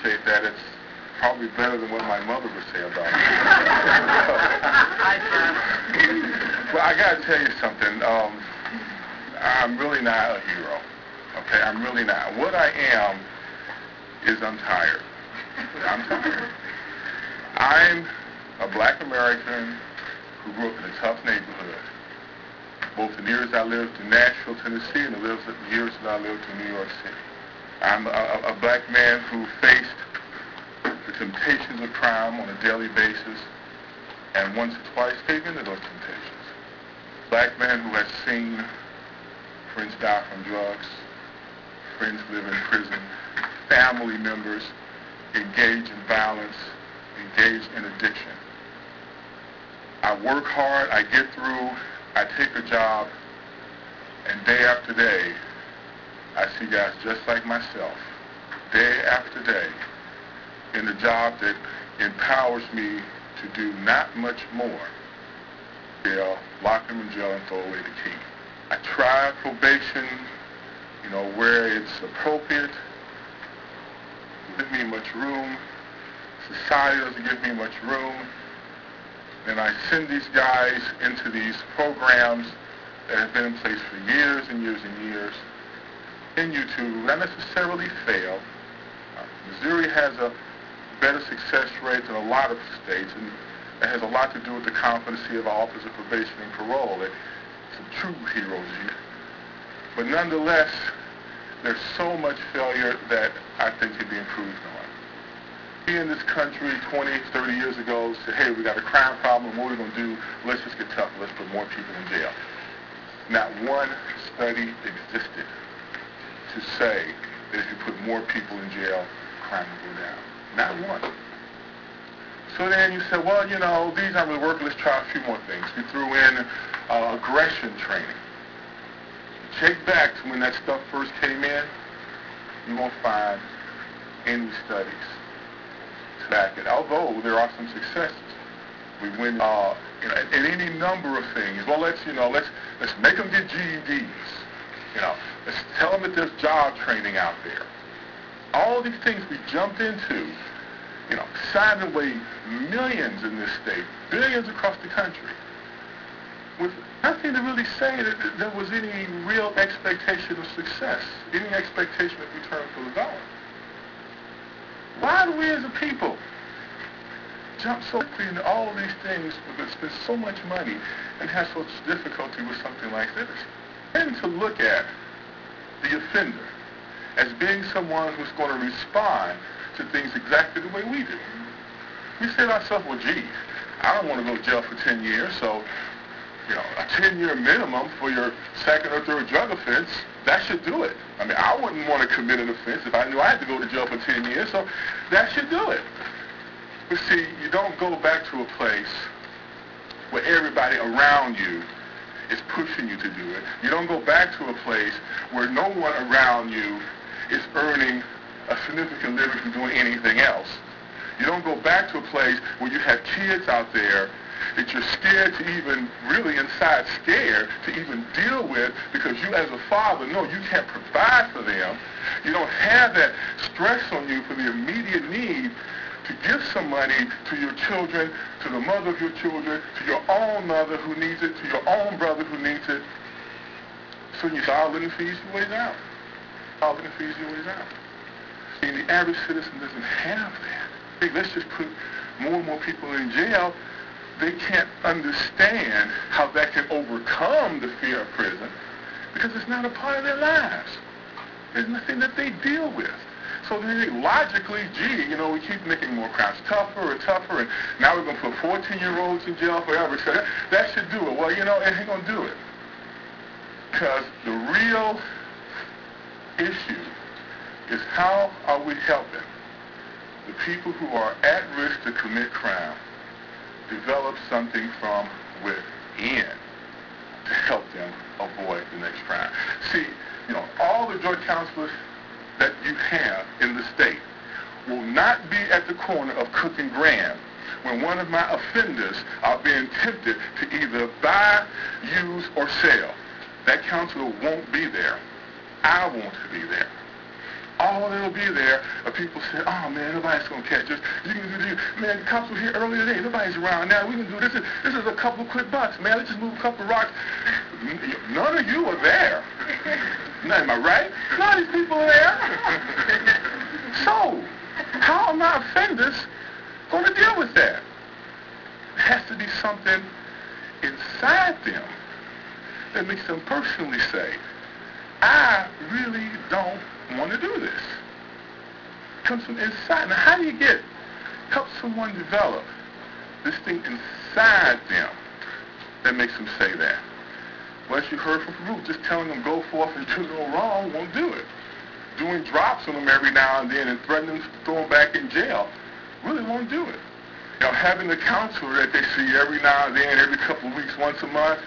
appreciate that. It's probably better than what my mother would say about me. Well, I got to tell you something. I'm really not a hero. Okay, I'm really not. What I am is I'm tired. I'm tired. I'm a black American who grew up in a tough neighborhood, both the years I lived in Nashville, Tennessee, and the years that I lived in New York City. I'm a black man who faced the temptations of crime on a daily basis, and once or twice gave in to those temptations. Black man who has seen friends die from drugs, friends live in prison, family members engage in violence, engage in addiction. I work hard, I get through, I take a job, and day after day, I see guys just like myself, day after day, in a job that empowers me to do not much more. Jail, lock them in jail and throw away the key. I try probation, where it's appropriate. It doesn't give me much room. Society doesn't give me much room. And I send these guys into these programs that have been in place for years and years and years. Continue to not necessarily fail. Missouri has a better success rate than a lot of states, and it has a lot to do with the competency of our Office of Probation and Parole. It's some true heroes here. But nonetheless, there's so much failure that I think can be improved on. We in this country 20, 30 years ago said, hey, we got a crime problem, what are we going to do? Let's just get tougher, let's put more people in jail. Not one study existed to say that if you put more people in jail, crime will go down. Not one. So then you said, well, these aren't really working, let's try a few more things. We threw in aggression training. Check back to when that stuff first came in, you won't find any studies to back it. Although there are some successes. We win in any number of things. Well, let's make them get GEDs. Let's tell them that there's job training out there. All these things we jumped into, signing away millions in this state, billions across the country, with nothing to really say that there was any real expectation of success, any expectation of return for the dollar. Why do we as a people jump so quickly into all of these things and spend so much money and have such difficulty with something like this? We tend to look at the offender as being someone who's going to respond to things exactly the way we do. We say to ourselves, well, gee, I don't want to go to jail for 10 years, so, a 10-year minimum for your second or third drug offense, that should do it. I mean, I wouldn't want to commit an offense if I knew I had to go to jail for 10 years, so that should do it. But see, you don't go back to a place where everybody around you is pushing you to do it. You don't go back to a place where no one around you is earning a significant living from doing anything else. You don't go back to a place where you have kids out there that you're scared to even, really inside scared to even deal with because you as a father know you can't provide for them. You don't have that stress on you for the immediate need to give some money to your children, to the mother of your children, to your own mother who needs it, to your own brother who needs it. So you start letting fees your ways out. Start letting fees your ways out. And the average citizen doesn't have that. Hey, let's just put more and more people in jail. They can't understand how that can overcome the fear of prison because it's not a part of their lives. There's nothing that they deal with. So they think logically, gee, we keep making more crimes tougher and tougher, and now we're going to put 14-year-olds in jail forever. So that should do it. Well, it ain't going to do it. Because the real issue is how are we helping the people who are at risk to commit crime develop something from within to help them avoid the next crime. See, all the drug counselors that you have in the state will not be at the corner of Cook and Graham when one of my offenders are being tempted to either buy, use, or sell. That counselor won't be there. I want to be there. all that'll be there are people saying, oh man, nobody's going to catch us. You can do this. Man, the cops were here earlier today. Nobody's around now. We can do this. This is a couple of quick bucks, man. Let's just move a couple of rocks. None of you are there. Am I right? None of these people are there. So, how are my offenders going to deal with that? It has to be something inside them that makes them personally say, I really don't want to do this. It comes from inside. Now, how do you help someone develop this thing inside them that makes them say that? Well, as you heard from Farouk, just telling them go forth and do no wrong won't do it. Doing drops on them every now and then and threatening to throw them back in jail really won't do it. Having a counselor that they see every now and then, every couple of weeks, once a month,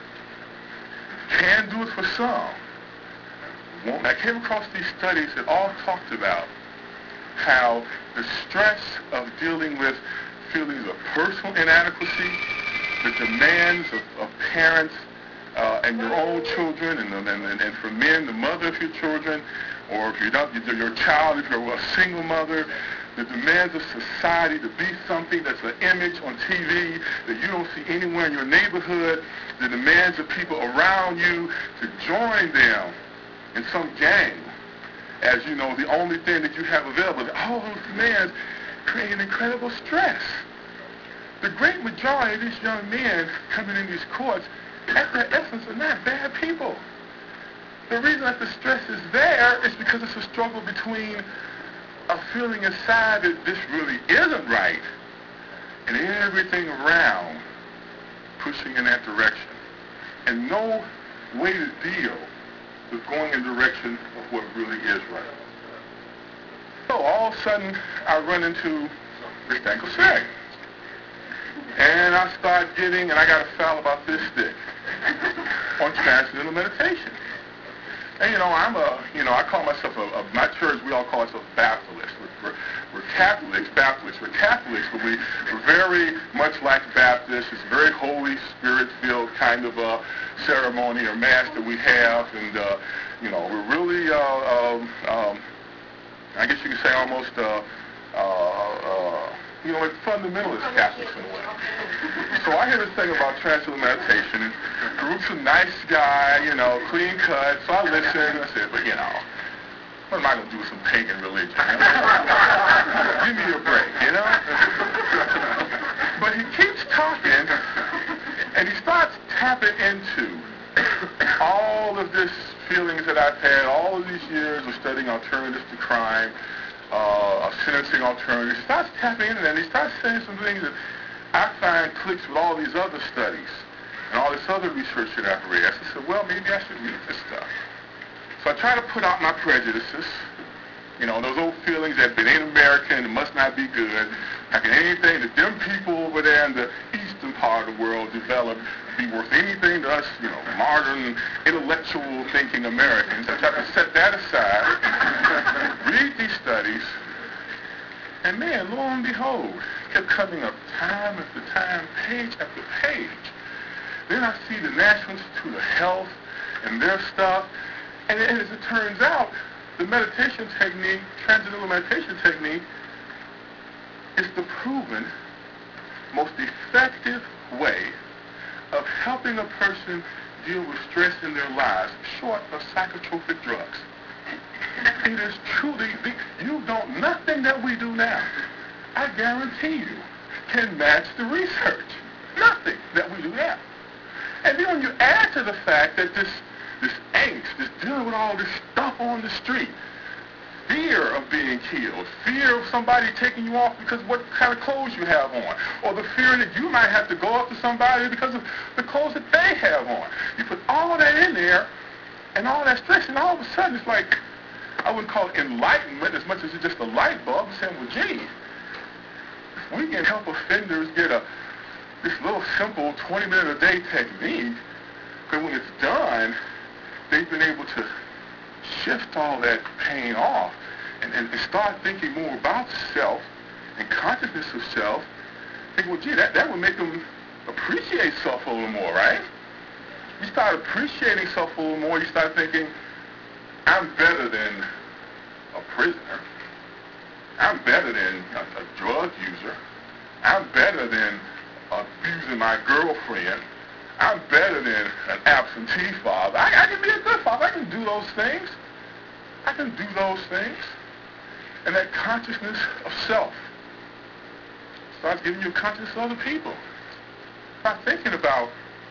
can do it for some. I came across these studies that all talked about how the stress of dealing with feelings of personal inadequacy, the demands of parents and your own children, and for men, the mother of your children, or if you're not, your child, if you're a single mother, the demands of society to be something that's an image on TV that you don't see anywhere in your neighborhood, the demands of people around you to join them in some gang as, the only thing that you have available. All those demands create an incredible stress. The great majority of these young men coming in these courts, at their essence, are not bad people. The reason that the stress is there is because it's a struggle between a feeling inside that this really isn't right and everything around pushing in that direction. And no way to deal with going in the direction of what really is right. So all of a sudden, I run into this thing called sex. And I start and I got a file about this stick on transcendental meditation. And I call myself my church, we all call ourselves Baptists. We're Catholics, Baptists. We're Catholics, but we're very much like Baptists. It's a very Holy Spirit-filled kind of ceremony or mass that we have. And, we're really, I guess you could say almost, like fundamentalist Catholics in a way. So I hear this thing about transcendental meditation. Farouk's a nice guy, clean cut. So I listen. I said, but what am I going to do with some pagan religion? Give me a break, But he keeps talking, and he starts tapping into all of this feelings that I've had all of these years of studying alternatives to crime, sentencing alternatives. He starts tapping into that, and he starts saying some things that I find clicks with all these other studies and all this other research that I've read. I said, well, maybe I should read this stuff. So I try to put out my prejudices, those old feelings that it ain't American, it must not be good. How can anything that them people over there in the eastern part of the world develop be worth anything to us, modern, intellectual thinking Americans? I try to set that aside, read these studies, and man, lo and behold, it kept coming up time after time, page after page. Then I see the National Institute of Health and their stuff, and as it turns out, the meditation technique, transcendental meditation technique, is the proven most effective way of helping a person deal with stress in their lives, short of psychotropic drugs. It is truly, nothing that we do now, I guarantee you, can match the research. Nothing that we do now. And then when you add to the fact that this angst, this dealing with all this stuff on the street, fear of being killed, fear of somebody taking you off because of what kind of clothes you have on, or the fear that you might have to go up to somebody because of the clothes that they have on. You put all that in there, and all that stress, and all of a sudden it's like, I wouldn't call it enlightenment as much as it's just a light bulb saying, well, gee, if we can help offenders get this little simple 20-minute-a-day technique, because when it's done, they've been able to shift all that pain off and start thinking more about self and consciousness of self. Think, well, gee, that would make them appreciate self a little more, right? You start appreciating self a little more, you start thinking, I'm better than a prisoner. I'm better than a drug user. I'm better than abusing my girlfriend. I'm better than an absentee father. I can be a good father. I can do those things. I can do those things. And that consciousness of self starts giving you a consciousness of other people. Start thinking about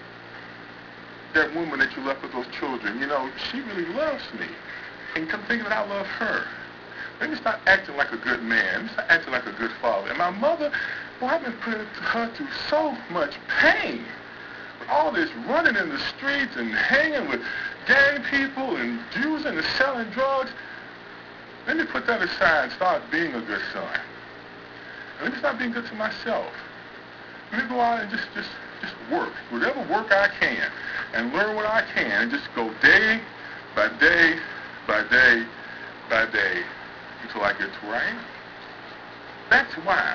that woman that you left with those children. You know, she really loves me. And come thinking that I love her. Let me start acting like a good man. Let me start acting like a good father. And my mother, well, I've been putting her through so much pain. With all this running in the streets and hanging with gang people and using and selling drugs. Let me put that aside and start being a good son. And let me start being good to myself. Let me go out and just work. Whatever work I can. And learn what I can. And just go day by day by day by day until I get to where I am. That's why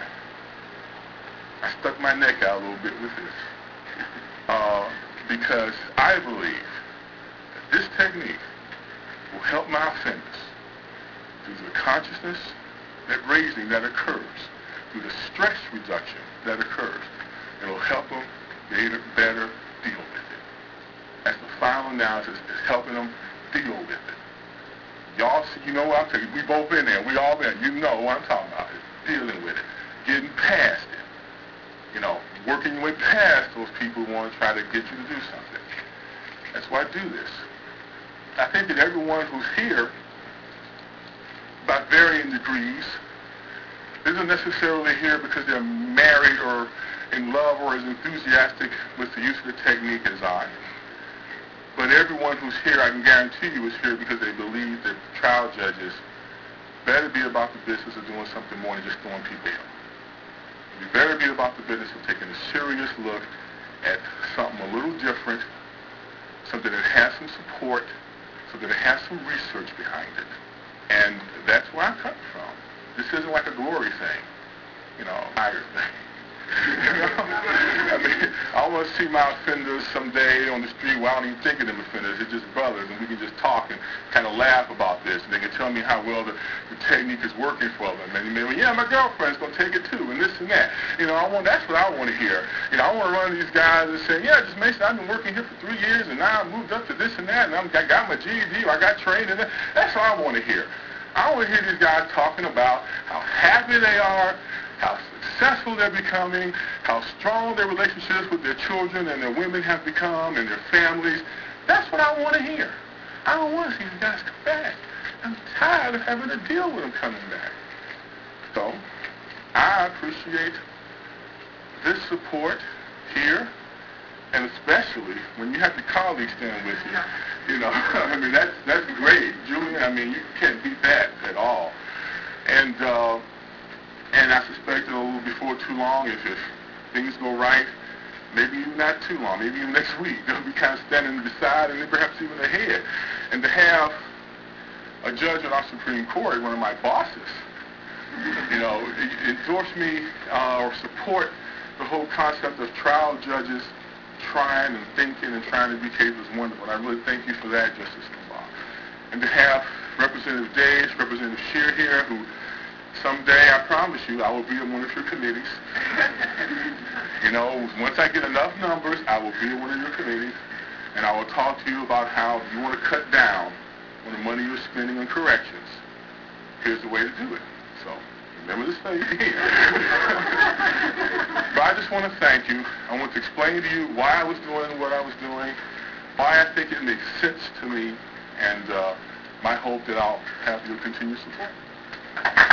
I stuck my neck out a little bit with this. Because I believe that this technique will help my offenders through the consciousness that raising that occurs, through the stress reduction that occurs. It will help them better deal with it. That's the final analysis, is helping them deal with it. Y'all see, you know what I'm telling you, we both been there, we all been there. You know what I'm talking about, is dealing with it, getting past it. You know, working your way past those people who want to try to get you to do something. That's why I do this. I think that everyone who's here, by varying degrees, isn't necessarily here because they're married or in love or as enthusiastic with the use of the technique as I am. But everyone who's here, I can guarantee you, is here because they believe that trial judges better be about the business of doing something more than just throwing people in. You better be about the business of taking a serious look at something a little different, something that has some support, something that has some research behind it. And that's where I'm coming from. This isn't like a glory thing, you know, higher thing. I mean, I want to see my offenders someday on the street where I don't even think of them offenders. They're just brothers, and we can just talk and kind of laugh about this. And they can tell me how well the technique is working for them. And they may, yeah, my girlfriend's going to take it too, and this and that. You know, that's what I want to hear. You know, I want to run to these guys and say, yeah, just Mason, I've been working here for 3 years, and now I moved up to this and that, and I got my GED, or I got trained in that. That's what I want to hear. I want to hear these guys talking about how happy they are, how successful they're becoming, how strong their relationships with their children and their women have become and their families. That's what I want to hear. I don't want to see these guys come back. I'm tired of having to deal with them coming back. So, I appreciate this support here, and especially when you have your colleagues stand with you. You know, I mean, that's great. Julian, I mean, you can't beat that at all. And I suspect before too long, if things go right, maybe even not too long, maybe even next week, they'll be kind of standing beside and then perhaps even ahead. And to have a judge on our Supreme Court, one of my bosses, you know, endorse me or support the whole concept of trial judges trying and thinking and trying to be cases is wonderful. And I really thank you for that, Justice Limbaugh. And to have Representative Days, Representative Scheer here, who someday, I promise you, I will be on one of your committees. You know, once I get enough numbers, I will be on one of your committees, and I will talk to you about how if you want to cut down on the money you're spending on corrections, here's the way to do it. So, remember this thing here. But I just want to thank you. I want to explain to you why I was doing what I was doing, why I think it makes sense to me, and my hope that I'll have your continued support.